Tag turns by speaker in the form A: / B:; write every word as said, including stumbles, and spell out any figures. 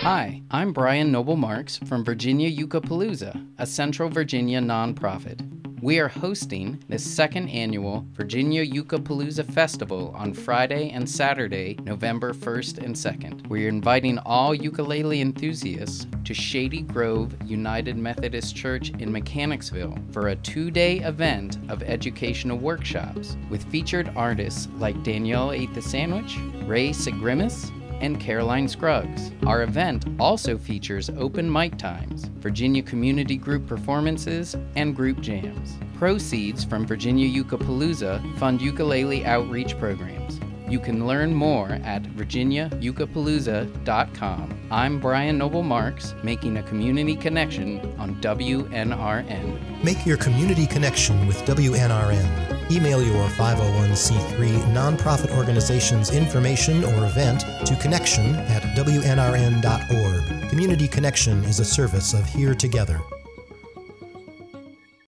A: Hi, I'm Brian Noble Marks from Virginia Yucca-Palooza, a Central Virginia nonprofit. We are hosting the second annual Virginia Yucca-Palooza Festival on Friday and Saturday, November first and second. We're inviting all ukulele enthusiasts to Shady Grove United Methodist Church in Mechanicsville for a two-day event of educational workshops with featured artists like Danielle Ate the Sandwich, Ray Sigrimis, and Caroline Scruggs. Our event also features open mic times, Virginia Community Group performances, and group jams. Proceeds from Virginia Yucca-Palooza fund ukulele outreach programs. You can learn more at virginia yucca palooza dot com. I'm Brian Noble Marks, making a community connection on W N R N.
B: Make your community connection with W N R N. Email your five oh one c three nonprofit organization's information or event to connection at W N R N dot org. Community Connection is a service of Here Together.